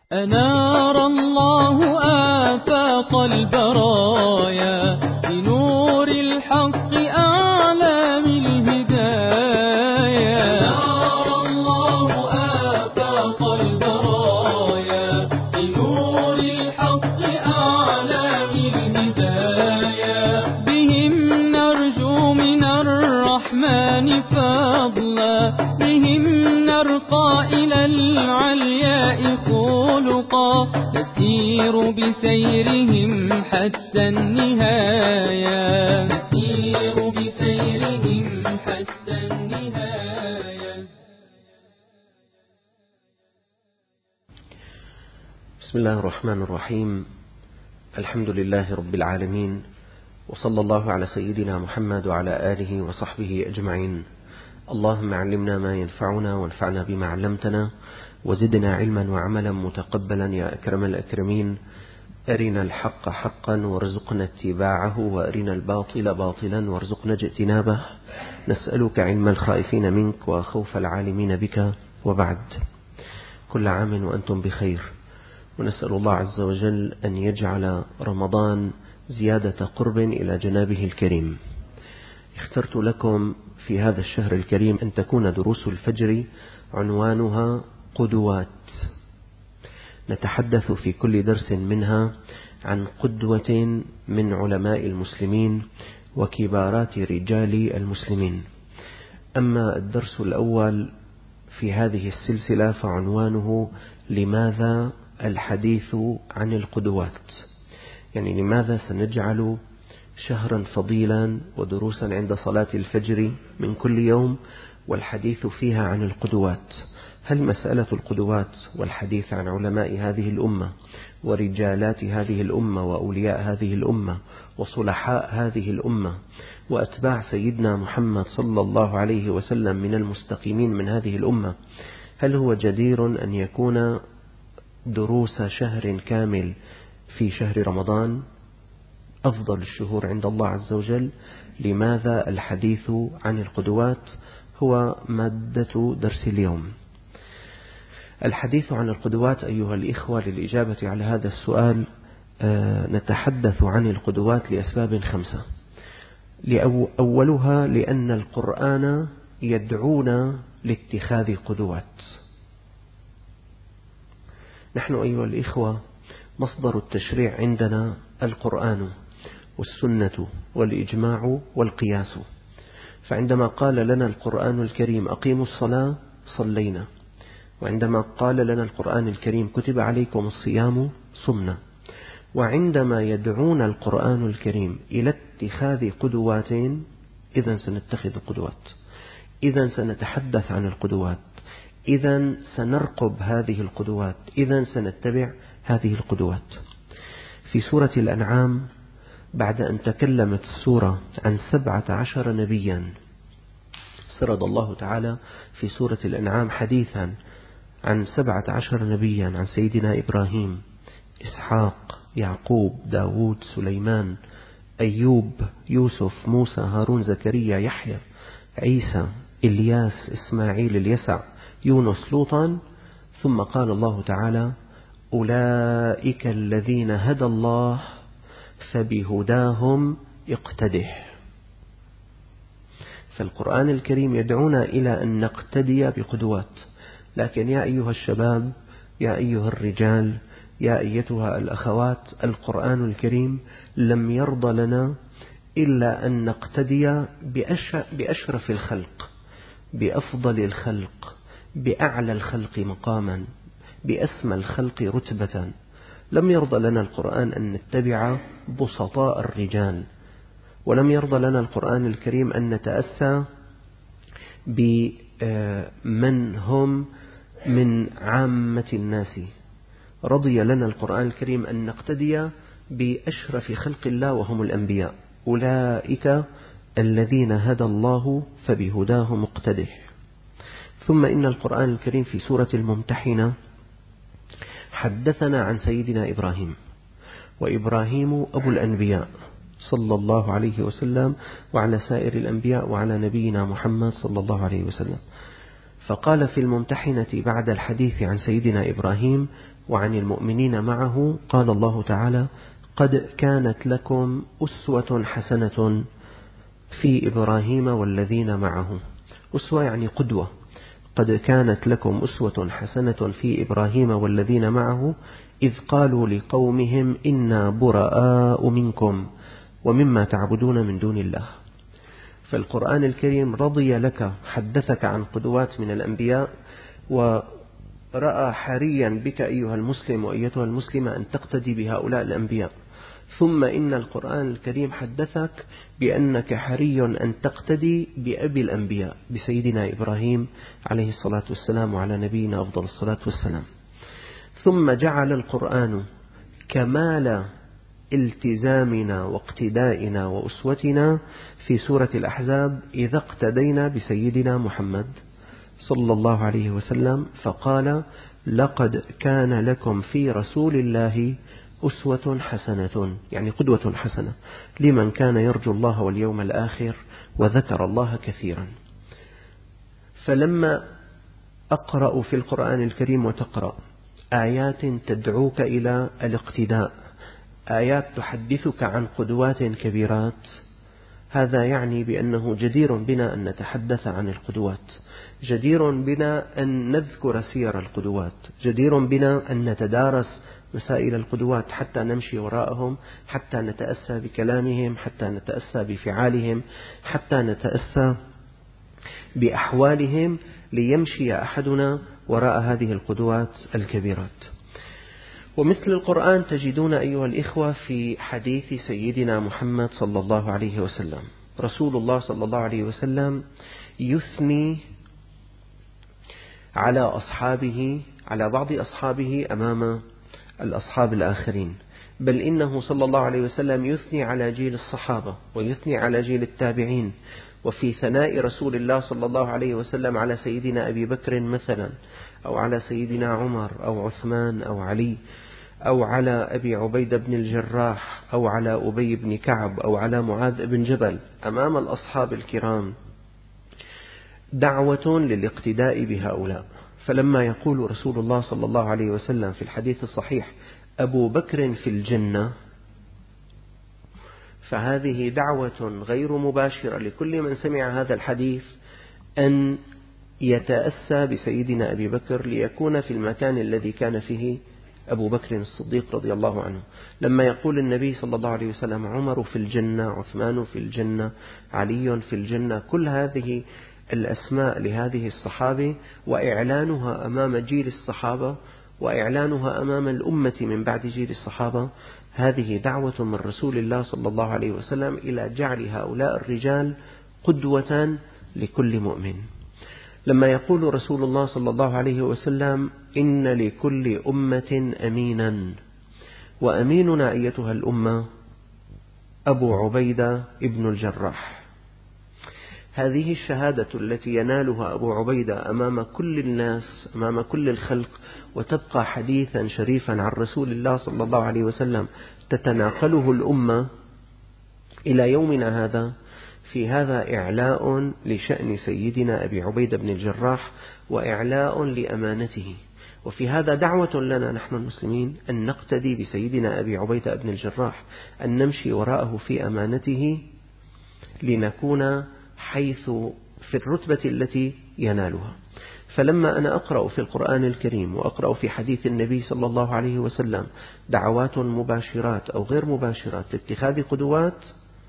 أنار الله آفاق البرايا بنور الحق أعلام الهدايا. أنار الله آفاق البرايا بنور الحق أعلام الهدايا. بهم نرجو من الرحمن فضلا، بهم نرقى إلى العلياء خلقا، نسير بسيرهم حتى النهاية، نسير بسيرهم حتى النهاية. بسم الله الرحمن الرحيم. الحمد لله رب العالمين، وصلى الله على سيدنا محمد وعلى آله وصحبه أجمعين. اللهم علمنا ما ينفعنا وانفعنا بما علمتنا، وزدنا علما وعملا متقبلا يا أكرم الأكرمين. أرنا الحق حقا وارزقنا اتباعه، وأرنا الباطل باطلا وارزقنا اجتنابه. نسألك علم الخائفين منك وخوف العالمين بك، وبعد. كل عام وأنتم بخير، ونسأل الله عز وجل أن يجعل رمضان زيادة قرب إلى جنابه الكريم. اخترت لكم في هذا الشهر الكريم أن تكون دروس الفجر عنوانها قدوات. نتحدث في كل درس منها عن قدوة من علماء المسلمين وكبارات رجال المسلمين. أما الدرس الأول في هذه السلسلة فعنوانه لماذا الحديث عن القدوات، يعني لماذا سنجعل شهرا فضيلا ودروسا عند صلاة الفجر من كل يوم والحديث فيها عن القدوات. هل مسألة القدوات والحديث عن علماء هذه الأمة ورجالات هذه الأمة وأولياء هذه الأمة وصلحاء هذه الأمة وأتباع سيدنا محمد صلى الله عليه وسلم من المستقيمين من هذه الأمة، هل هو جدير أن يكون دروس شهر كامل في شهر رمضان أفضل الشهور عند الله عز وجل؟ لماذا الحديث عن القدوات هو مادة درس اليوم. الحديث عن القدوات أيها الإخوة، للإجابة على هذا السؤال نتحدث عن القدوات لأسباب 5. أولها لأن القرآن يدعونا لاتخاذ قدوات. نحن أيها الإخوة مصدر التشريع عندنا القرآن والسنة والإجماع والقياس. فعندما قال لنا القرآن الكريم أقيموا الصلاة صلينا، وعندما قال لنا القرآن الكريم كتب عليكم الصيام صمنا. وعندما يدعونا القرآن الكريم إلى اتخاذ قدوات، إذن سنتخذ قدوات، إذن سنتحدث عن القدوات، إذن سنرقب هذه القدوات، إذن سنتبع هذه القدوات. في سورة الأنعام بعد أن تكلمت السورة عن 17 نبيا، سرد الله تعالى في سورة الأنعام حديثا عن 17 نبيا، عن سيدنا إبراهيم، إسحاق، يعقوب، داود، سليمان، أيوب، يوسف، موسى، هارون، زكريا، يحيى، عيسى، إلياس، إسماعيل، اليسع، يونس، لوطا. ثم قال الله تعالى أولئك الذين هدى الله فبهداهم اقتدح. فالقرآن الكريم يدعونا إلى أن نقتدي بقدوات. لكن يا أيها الشباب، يا أيها الرجال، يا أيتها الأخوات، القرآن الكريم لم يرضى لنا إلا أن نقتدي بأشرف الخلق، بأفضل الخلق، بأعلى الخلق مقاما، بأسمى الخلق رتبة. لم يرضى لنا القرآن أن نتبع بسطاء الرجال، ولم يرضى لنا القرآن الكريم أن نتأسى بمن هم من عامة الناس. رضي لنا القرآن الكريم أن نقتدي بأشرف خلق الله وهم الأنبياء. أولئك الذين هدى الله فبهداه مقتدح. ثم إن القرآن الكريم في سورة الممتحنة حدثنا عن سيدنا إبراهيم، وإبراهيم أبو الأنبياء صلى الله عليه وسلم وعلى سائر الأنبياء وعلى نبينا محمد صلى الله عليه وسلم. فقال في الممتحنة بعد الحديث عن سيدنا إبراهيم وعن المؤمنين معه، قال الله تعالى: قد كانت لكم أسوة حسنة في إبراهيم والذين معه. أسوة يعني قدوة. قد كانت لكم أسوة حسنة في إبراهيم والذين معه إذ قالوا لقومهم إنا براء منكم ومما تعبدون من دون الله. فالقرآن الكريم رضي لك، حدثك عن قدوات من الأنبياء، ورأى حريا بك أيها المسلم وأيتها المسلمة أن تقتدي بهؤلاء الأنبياء. ثم إن القرآن الكريم حدثك بأنك حري أن تقتدي بأبي الأنبياء، بسيدنا إبراهيم عليه الصلاة والسلام وعلى نبينا أفضل الصلاة والسلام. ثم جعل القرآن كمال التزامنا واقتدائنا وأسوتنا في سورة الأحزاب إذا اقتدينا بسيدنا محمد صلى الله عليه وسلم، فقال: لقد كان لكم في رسول الله أسوة حسنة، يعني قدوة حسنة لمن كان يرجو الله واليوم الآخر وذكر الله كثيرا. فلما أقرأ في القرآن الكريم وتقرأ آيات تدعوك إلى الاقتداء، آيات تحدثك عن قدوات كبيرات، هذا يعني بأنه جدير بنا أن نتحدث عن القدوات، جدير بنا أن نذكر سير القدوات، جدير بنا أن نتدارس مسائل القدوات حتى نمشي وراءهم، حتى نتأسى بكلامهم، حتى نتأسى بفعالهم، حتى نتأسى بأحوالهم، ليمشي أحدنا وراء هذه القدوات الكبيرات. ومثل القرآن تجدون أيها الإخوة في حديث سيدنا محمد صلى الله عليه وسلم. رسول الله صلى الله عليه وسلم يثني على أصحابه، على بعض أصحابه أمام الأصحاب الآخرين، بل إنه صلى الله عليه وسلم يثني على جيل الصحابة ويثني على جيل التابعين. وفي ثناء رسول الله صلى الله عليه وسلم على سيدنا أبي بكر مثلا، أو على سيدنا عمر أو عثمان أو علي، أو على أبي عبيدة بن الجراح، أو على أبي بن كعب، أو على معاذ بن جبل، أمام الأصحاب الكرام دعوة للاقتداء بهؤلاء. فلما يقول رسول الله صلى الله عليه وسلم في الحديث الصحيح: أبو بكر في الجنة، فهذه دعوة غير مباشرة لكل من سمع هذا الحديث أن يتأسى بسيدنا أبي بكر ليكون في المكان الذي كان فيه أبو بكر الصديق رضي الله عنه. لما يقول النبي صلى الله عليه وسلم: عمر في الجنة، عثمان في الجنة، علي في الجنة، كل هذه الأسماء لهذه الصحابة، وإعلانها أمام جيل الصحابة وإعلانها أمام الأمة من بعد جيل الصحابة، هذه دعوة من رسول الله صلى الله عليه وسلم إلى جعل هؤلاء الرجال قدوة لكل مؤمن. لما يقول رسول الله صلى الله عليه وسلم: إن لكل أمة أمينا، وأميننا أيتها الأمة أبو عبيدة ابن الجراح، هذه الشهادة التي ينالها أبو عبيدة أمام كل الناس، أمام كل الخلق، وتبقى حديثا شريفا عن رسول الله صلى الله عليه وسلم تتناقله الأمة إلى يومنا هذا، في هذا إعلاء لشأن سيدنا أبي عبيدة بن الجراح وإعلاء لأمانته. وفي هذا دعوة لنا نحن المسلمين أن نقتدي بسيدنا أبي عبيدة بن الجراح، أن نمشي وراءه في أمانته لنكون حيث في الرتبة التي ينالها. فلما أنا أقرأ في القرآن الكريم وأقرأ في حديث النبي صلى الله عليه وسلم دعوات مباشرات أو غير مباشرات لاتخاذ قدوات،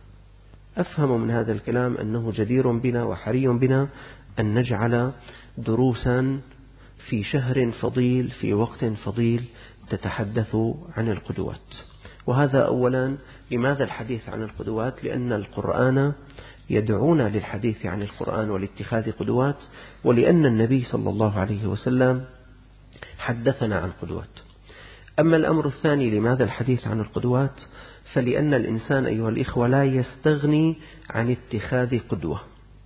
أفهم من هذا الكلام أنه جدير بنا وحري بنا أن نجعل دروسا في شهر فضيل في وقت فضيل تتحدث عن القدوات. وهذا أولا. لماذا الحديث عن القدوات؟ لأن القرآن يدعونا للحديث عن القرآن ولاتخاذ قدوات، ولأن النبي صلى الله عليه وسلم حدثنا عن قدوات. أما الأمر الثاني، لماذا الحديث عن القدوات؟ فلأن الإنسان أيها الإخوة لا يستغني عن اتخاذ قدوة.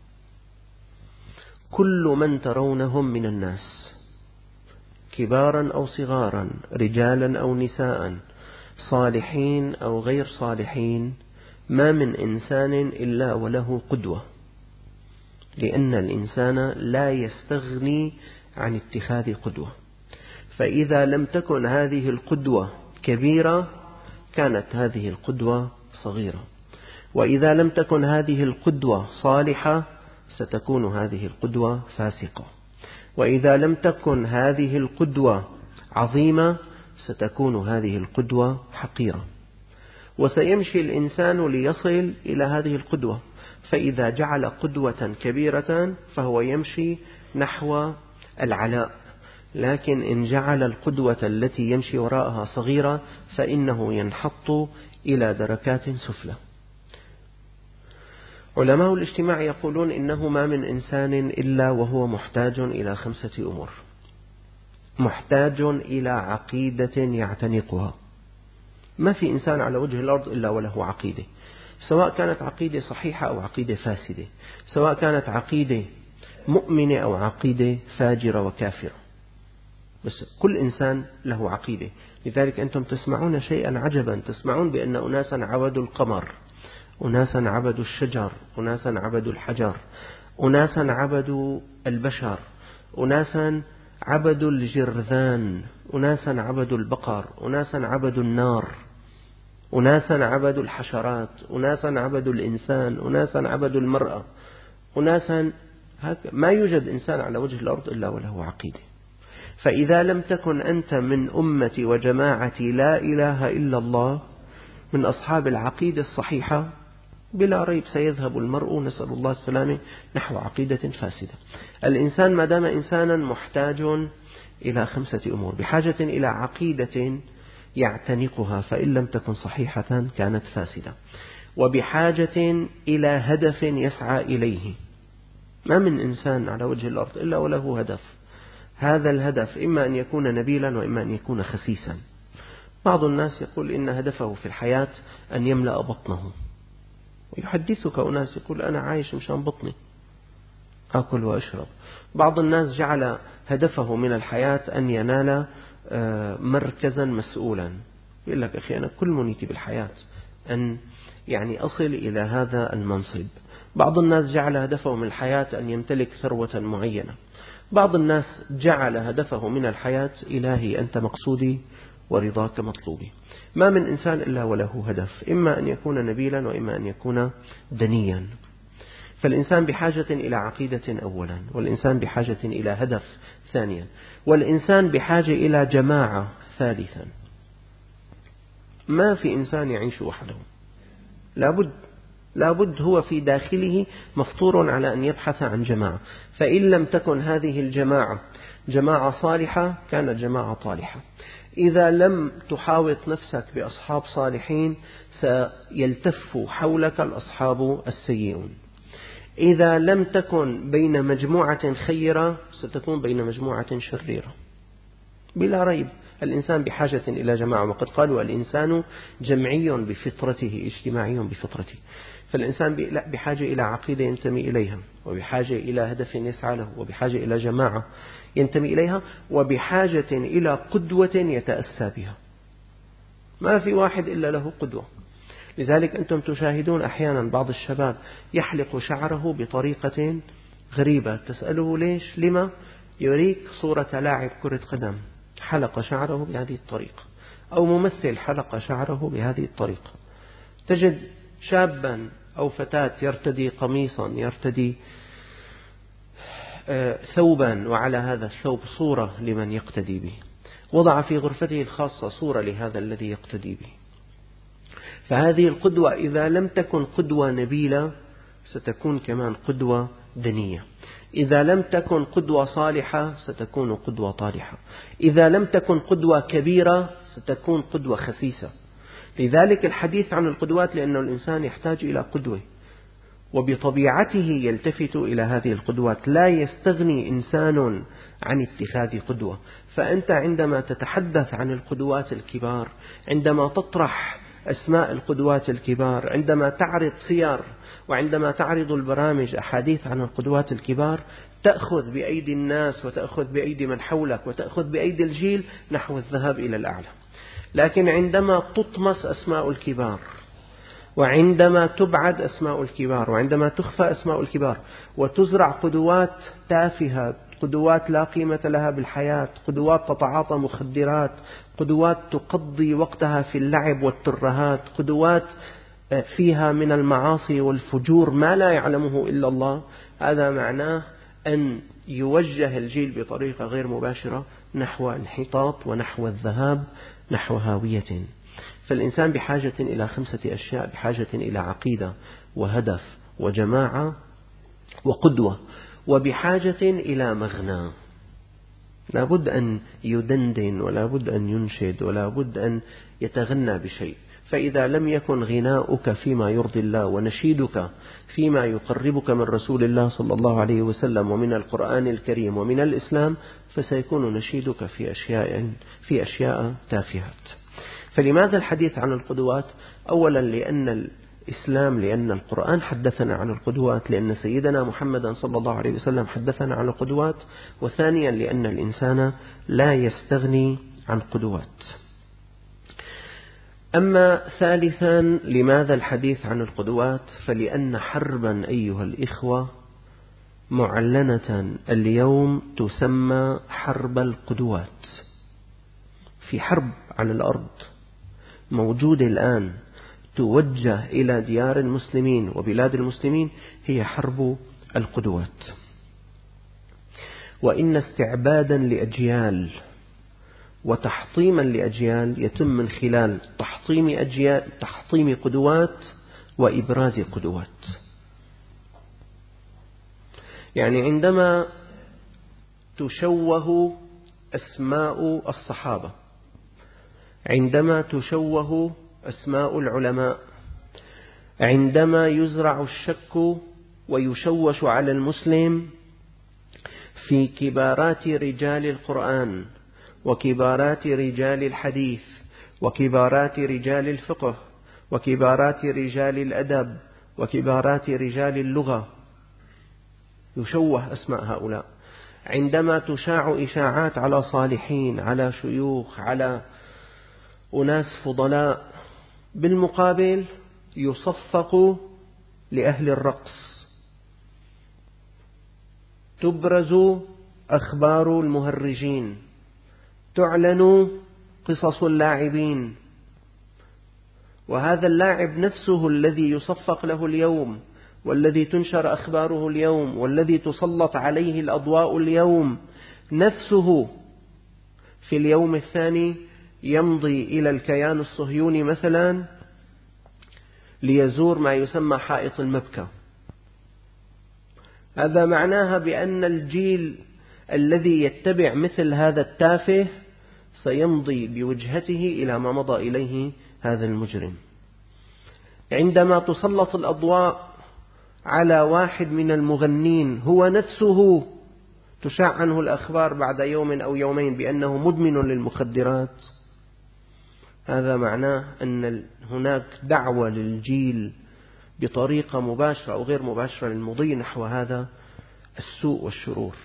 كل من ترونهم من الناس، كبارا أو صغارا، رجالا أو نساء، صالحين أو غير صالحين، ما من إنسان إلا وله قدوة. لأن الإنسان لا يستغني عن اتخاذ قدوة، فإذا لم تكن هذه القدوة كبيرة كانت هذه القدوة صغيرة، وإذا لم تكن هذه القدوة صالحة ستكون هذه القدوة فاسقة، وإذا لم تكن هذه القدوة عظيمة ستكون هذه القدوة حقيرة. وسيمشي الإنسان ليصل إلى هذه القدوة، فإذا جعل قدوة كبيرة فهو يمشي نحو العلاء، لكن إن جعل القدوة التي يمشي وراءها صغيرة فإنه ينحط إلى دركات سفلى. علماء الاجتماع يقولون إنه ما من إنسان إلا وهو محتاج إلى 5 أمور: محتاج إلى عقيدة يعتنقها. ما في إنسان على وجه الأرض إلا وله عقيدة، سواء كانت عقيدة صحيحة أو عقيدة فاسدة، سواء كانت عقيدة مؤمنة أو عقيدة فاجرة وكافرة، بس كل إنسان له عقيدة. لذلك أنتم تسمعون شيئا عجبا، تسمعون بأن أناسا عبدوا القمر، أناسا عبدوا الشجر، أناسا عبدوا الحجر، أناسا عبدوا البشر، أناسا عبدوا الجرذان، أناسا عبدوا البقر، أناسا عبدوا النار، أناسا عبدوا الحشرات، أناسا عبدوا الإنسان، أناسا عبدوا المرأة، أناسا ما يوجد إنسان على وجه الأرض إلا وله عقيدة. فإذا لم تكن أنت من أمتي وجماعتي لا إله إلا الله من أصحاب العقيدة الصحيحة، بلا ريب سيذهب المرء، نسأل الله السلامة، نحو عقيدة فاسدة. الإنسان ما دام إنسانا محتاج إلى 5 أمور: بحاجة إلى عقيدة يعتنقها فإن لم تكن صحيحة كانت فاسدة، وبحاجة إلى هدف يسعى إليه. ما من إنسان على وجه الأرض إلا وله هدف، هذا الهدف إما أن يكون نبيلا وإما أن يكون خسيسا. بعض الناس يقول إن هدفه في الحياة أن يملأ بطنه، ويحدثك أناس يقول أنا عايش مشان بطني، أكل وأشرب. بعض الناس جعل هدفه من الحياة أن ينال مركزا مسؤولا، يقول لك أخي أنا كل منيتي بالحياة أن أصل إلى هذا المنصب. بعض الناس جعل هدفه من الحياة أن يمتلك ثروة معينة. بعض الناس جعل هدفه من الحياة إلهي أنت مقصودي ورضاك مطلوبي. ما من إنسان إلا وله هدف، إما أن يكون نبيلا وإما أن يكون دنيا. فالإنسان بحاجة إلى عقيدة أولا، والإنسان بحاجة إلى هدف ثانيا، والإنسان بحاجة إلى جماعة ثالثا. ما في إنسان يعيش وحده، لابد هو في داخله مفطور على أن يبحث عن جماعة. فإن لم تكن هذه الجماعة جماعة صالحة كانت جماعة طالحة. إذا لم تحاوط نفسك بأصحاب صالحين سيلتف حولك الأصحاب السيئون. إذا لم تكن بين مجموعة خيرة ستكون بين مجموعة شريرة. بلا ريب الإنسان بحاجة إلى جماعة، وقد قالوا الإنسان جمعي بفطرته، اجتماعي بفطرته. فالإنسان بحاجة إلى عقيدة ينتمي إليها، وبحاجة إلى هدف يسعى له، وبحاجة إلى جماعة ينتمي إليها، وبحاجة إلى قدوة يتأسى بها. ما في واحد إلا له قدوة. لذلك أنتم تشاهدون أحيانا بعض الشباب يحلق شعره بطريقة غريبة، تسأله ليش لما؟ يريك صورة لاعب كرة قدم حلق شعره بهذه الطريقة، أو ممثل حلق شعره بهذه الطريقة. تجد شابا أو فتاة يرتدي قميصا، يرتدي ثوبا، وعلى هذا الثوب صورة لمن يقتدي به، وضع في غرفته الخاصة صورة لهذا الذي يقتدي به. فهذه القدوة إذا لم تكن قدوة نبيلة ستكون كمان قدوة دنية. إذا لم تكن قدوة صالحة ستكون قدوة طالحة. إذا لم تكن قدوة كبيرة ستكون قدوة خسيسة. لذلك الحديث عن القدوات، لأن الإنسان يحتاج إلى قدوة، وبطبيعته يلتفت إلى هذه القدوات. لا يستغني إنسان عن اتخاذ قدوة. فأنت عندما تتحدث عن القدوات الكبار، عندما تطرح أسماء القدوات الكبار، عندما تعرض سير، وعندما تعرض البرامج أحاديث عن القدوات الكبار، تأخذ بأيدي الناس وتأخذ بأيدي من حولك وتأخذ بأيدي الجيل نحو الذهاب إلى الأعلى. لكن عندما تطمس أسماء الكبار وعندما تبعد أسماء الكبار، وعندما تخفى أسماء الكبار، وتزرع قدوات تافهة، قدوات لا قيمة لها بالحياة، قدوات تتعاطى مخدرات، قدوات تقضي وقتها في اللعب والترهات، قدوات فيها من المعاصي والفجور ما لا يعلمه إلا الله. هذا معناه أن يوجه الجيل بطريقة غير مباشرة نحو انحطاط ونحو الذهاب نحو هاوية. فالإنسان بحاجة إلى 5 أشياء: بحاجة إلى عقيدة وهدف وجماعة وقدوة، وبحاجة إلى مغنى. لا بد أن يدندن، ولا بد أن ينشد، ولا بد أن يتغنى بشيء. فإذا لم يكن غناؤك فيما يرضي الله ونشيدك فيما يقربك من رسول الله صلى الله عليه وسلم ومن القرآن الكريم ومن الإسلام، فسيكون نشيدك في أشياء تافهات. فلماذا الحديث عن القدوات؟ أولا لأن القرآن حدثنا عن القدوات، لأن سيدنا محمدا صلى الله عليه وسلم حدثنا عن القدوات. وثانيا لأن الإنسان لا يستغني عن قدوات. أما ثالثا لماذا الحديث عن القدوات؟ فلأن حربا أيها الإخوة معلنة اليوم تسمى حرب القدوات. في حرب على الأرض موجودة الآن توجه إلى ديار المسلمين وبلاد المسلمين، هي حرب القدوات. وإن استعبادا لأجيال وتحطيما لأجيال يتم من خلال تحطيم قدوات وإبراز قدوات. يعني عندما تشوه أسماء الصحابة، عندما تشوه أسماء العلماء، عندما يزرع الشك ويشوش على المسلم في كبارات رجال القرآن وكبارات رجال الحديث وكبارات رجال الفقه وكبارات رجال الأدب وكبارات رجال اللغة، يشوه أسماء هؤلاء. عندما تشاع إشاعات على صالحين، على شيوخ، على أناس فضلاء، بالمقابل يصفق لأهل الرقص، تبرز أخبار المهرجين، تعلن قصص اللاعبين. وهذا اللاعب نفسه الذي يصفق له اليوم، والذي تنشر أخباره اليوم، والذي تسلط عليه الأضواء اليوم، نفسه في اليوم الثاني يمضي إلى الكيان الصهيوني مثلا ليزور ما يسمى حائط المبكى. هذا معناها بأن الجيل الذي يتبع مثل هذا التافه سيمضي بوجهته إلى ما مضى إليه هذا المجرم. عندما تسلط الأضواء على واحد من المغنين هو نفسه تشاع عنه الأخبار بعد يوم أو يومين بأنه مدمن للمخدرات، هذا معناه أن هناك دعوة للجيل بطريقة مباشرة أو غير مباشرة للمضي نحو هذا السوء والشرور.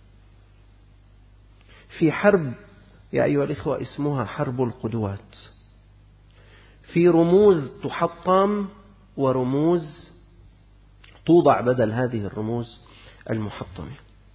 في حرب يا أيها الإخوة اسمها حرب القدوات، في رموز تحطم ورموز توضع بدل هذه الرموز المحطمة.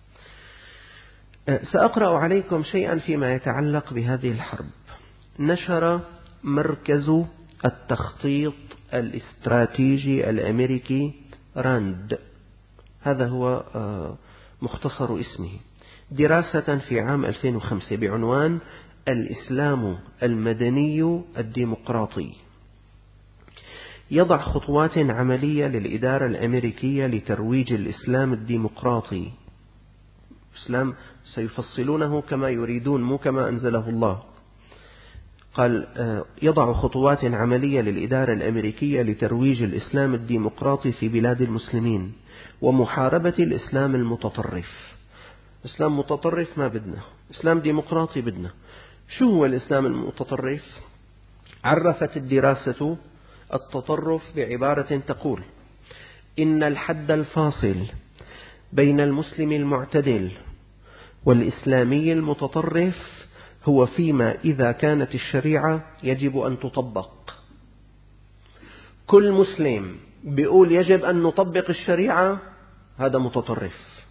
سأقرأ عليكم شيئا فيما يتعلق بهذه الحرب. نشر مركز التخطيط الاستراتيجي الأمريكي راند، هذا هو مختصر اسمه، دراسة في عام 2005 بعنوان الإسلام المدني الديمقراطي. يضع خطوات عملية للإدارة الأمريكية لترويج الإسلام الديمقراطي. الإسلام سيفصلونه كما يريدون مو كما أنزله الله. قال يضع خطوات عملية للإدارة الأمريكية لترويج الإسلام الديمقراطي في بلاد المسلمين ومحاربة الإسلام المتطرف. إسلام متطرف ما بدنا، إسلام ديمقراطي بدنا. شو هو الإسلام المتطرف؟ عرفت الدراسة التطرف بعبارة تقول: إن الحد الفاصل بين المسلم المعتدل والإسلامي المتطرف هو فيما إذا كانت الشريعة يجب أن تطبق. كل مسلم بيقول يجب أن نطبق الشريعة هذا متطرف،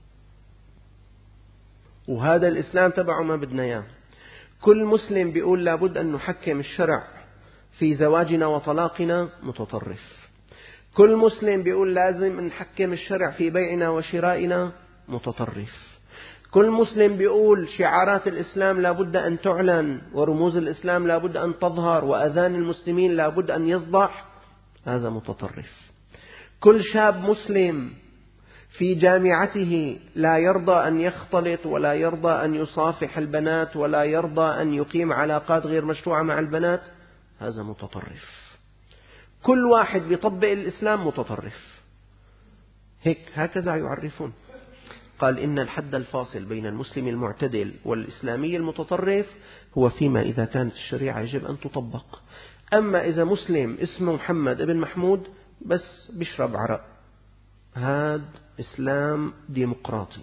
وهذا الإسلام تبعه ما بدنا إياه. كل مسلم بيقول لابد أن نحكم الشرع في زواجنا وطلاقنا متطرف. كل مسلم بيقول لازم نحكم الشرع في بيعنا وشرائنا متطرف. كل مسلم بيقول شعارات الإسلام لابد أن تعلن ورموز الإسلام لابد أن تظهر وأذان المسلمين لابد أن يصدح، هذا متطرف. كل شاب مسلم في جامعته لا يرضى أن يختلط ولا يرضى أن يصافح البنات ولا يرضى أن يقيم علاقات غير مشروعة مع البنات، هذا متطرف. كل واحد بيطبق الإسلام متطرف. هكذا يعرفون. قال إن الحد الفاصل بين المسلم المعتدل والإسلامي المتطرف هو فيما إذا كانت الشريعة يجب أن تطبق. أما إذا مسلم اسمه محمد ابن محمود بس بيشرب عرق، هذا إسلام ديمقراطي.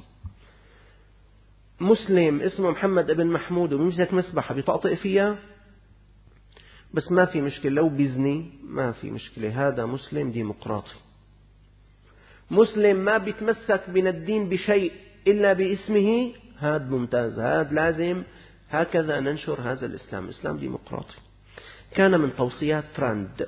مسلم اسمه محمد ابن محمود وبيمسك مسبحة بيطأطئ فيها بس ما في مشكلة، لو بيزني ما في مشكلة، هذا مسلم ديمقراطي. مسلم ما بيتمسك من الدين بشيء إلا باسمه، هذا ممتاز، هذا لازم هكذا ننشر هذا الإسلام، إسلام ديمقراطي. كان من توصيات تراند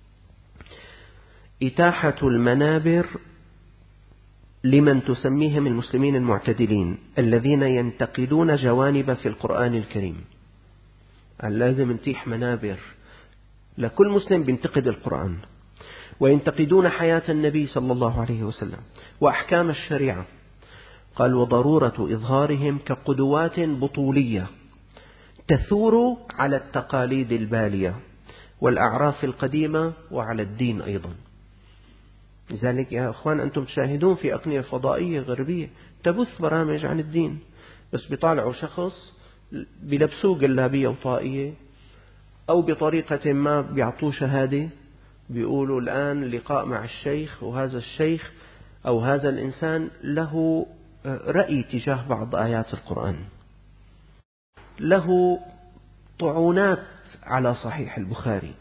إتاحة المنابر لمن تسميهم المسلمين المعتدلين الذين ينتقدون جوانب في القرآن الكريم. لازم نتيح منابر لكل مسلم بينتقد القرآن وينتقدون حياة النبي صلى الله عليه وسلم وأحكام الشريعة. قال وضرورة إظهارهم كقدوات بطولية تثور على التقاليد البالية والأعراف القديمة وعلى الدين أيضا. لذلك يا أخوان أنتم تشاهدون في أقنية فضائية غربية تبث برامج عن الدين، بس بيطالعوا شخص بلبسوه جلابية وطائية أو بطريقة ما بيعطوه شهادة، بيقولوا الآن لقاء مع الشيخ، وهذا الشيخ أو هذا الإنسان له رأي تجاه بعض آيات القرآن، له طعونات على صحيح البخاري،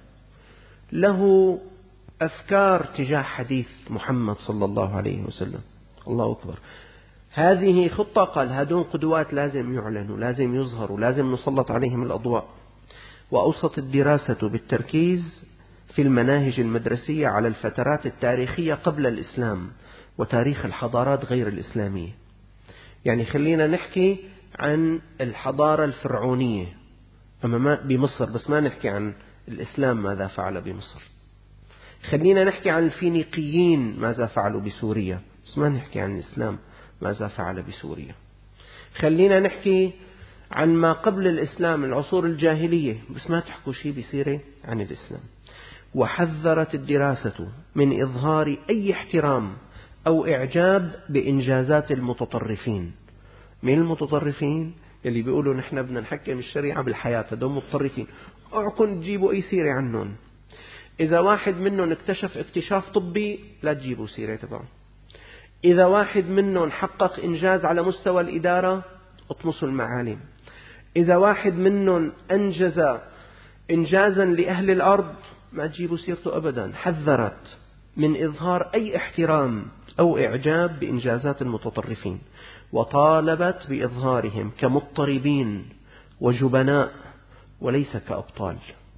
له أفكار تجاه حديث محمد صلى الله عليه وسلم. الله أكبر. هذه خطة. قال هذون قدوات لازم يعلنوا، لازم يظهروا، لازم نسلط عليهم الأضواء. وأوصت الدراسة بالتركيز في المناهج المدرسية على الفترات التاريخية قبل الإسلام وتاريخ الحضارات غير الإسلامية. يعني خلينا نحكي عن الحضارة الفرعونية أما بمصر، بس ما نحكي عن الإسلام ماذا فعل بمصر. خلينا نحكي عن الفينيقيين ماذا فعلوا بسوريا، بس ما نحكي عن الإسلام ماذا فعل بسوريا. خلينا نحكي عن ما قبل الإسلام، العصور الجاهلية، بس ما تحكوا شيء بسيرة عن الإسلام. وحذرت الدراسة من إظهار أي احترام أو إعجاب بإنجازات المتطرفين. من المتطرفين اللي بيقولوا نحن بدنا نحكم الشريعة بالحياة، هذول متطرفين، اوعكم تجيبوا أي سيرة عنهم. إذا واحد منهم اكتشف اكتشاف طبي لا تجيبوا سيرة تبعه. إذا واحد منهم حقق إنجاز على مستوى الإدارة اطمسوا المعالم. إذا واحد منهم أنجز إنجازا لأهل الأرض ما تجيبوا سيرته أبدا. حذرت من إظهار أي احترام أو إعجاب بإنجازات المتطرفين، وطالبت بإظهارهم كمضطربين وجبناء وليس كأبطال.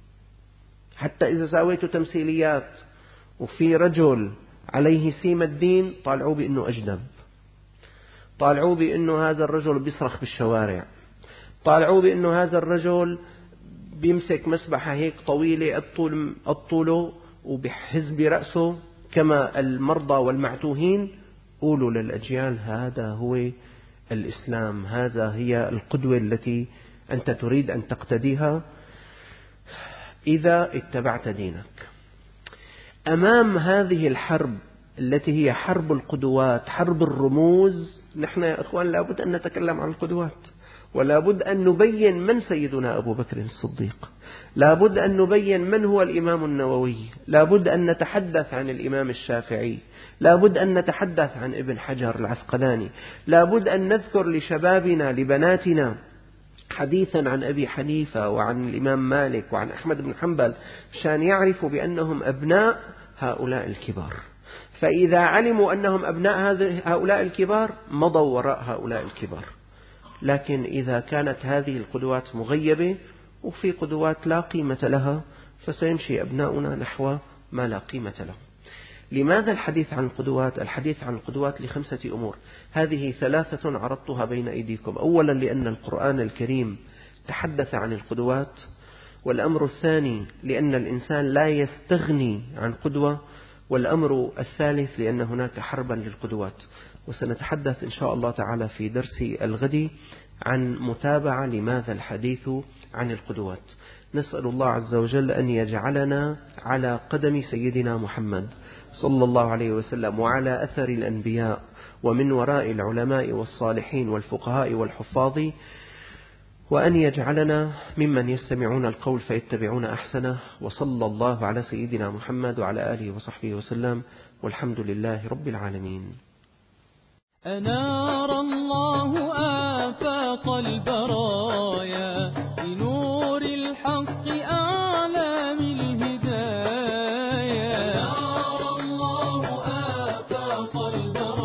حتى إذا سويتوا تمثيليات وفي رجل عليه سيم الدين طالعوا بأنه أجنب، طالعوا بأنه هذا الرجل بيصرخ بالشوارع، طالعوا بأنه هذا الرجل بيمسك مسبحة هيك طويلة الطوله وبيحز برأسه كما المرضى والمعتوهين. قولوا للأجيال هذا هو الإسلام، هذا هي القدوة التي أنت تريد أن تقتديها إذا اتبعت دينك. أمام هذه الحرب التي هي حرب القدوات، حرب الرموز، نحن يا أخوان لابد أن نتكلم عن القدوات، ولابد أن نبين من سيدنا أبو بكر الصديق، لابد أن نبين من هو الإمام النووي، لابد أن نتحدث عن الإمام الشافعي، لابد أن نتحدث عن ابن حجر العسقلاني، لابد أن نذكر لشبابنا لبناتنا حديثا عن أبي حنيفة وعن الإمام مالك وعن أحمد بن حنبل مشان يعرفوا بأنهم أبناء هؤلاء الكبار. فإذا علموا أنهم أبناء هؤلاء الكبار مضوا وراء هؤلاء الكبار. لكن إذا كانت هذه القدوات مغيبة وفي قدوات لا قيمة لها فسيمشي أبناؤنا نحو ما لا قيمة له. لماذا الحديث عن القدوات؟ الحديث عن القدوات لخمسة أمور، هذه ثلاثة عرضتها بين أيديكم. أولا لأن القرآن الكريم تحدث عن القدوات، والأمر الثاني لأن الإنسان لا يستغني عن قدوة، والأمر الثالث لأن هناك حربا للقدوات. وسنتحدث إن شاء الله تعالى في درس الغد عن متابعة لماذا الحديث عن القدوات. نسأل الله عز وجل أن يجعلنا على قدم سيدنا محمد صلى الله عليه وسلم وعلى أثر الأنبياء ومن وراء العلماء والصالحين والفقهاء والحفاظ، وأن يجعلنا ممن يستمعون القول فيتبعون أحسنه. وصلى الله على سيدنا محمد وعلى آله وصحبه وسلم، والحمد لله رب العالمين. أنار الله آفاق البرايا بنور الحق أعلام الهدايا. أنار الله آفاق البرايا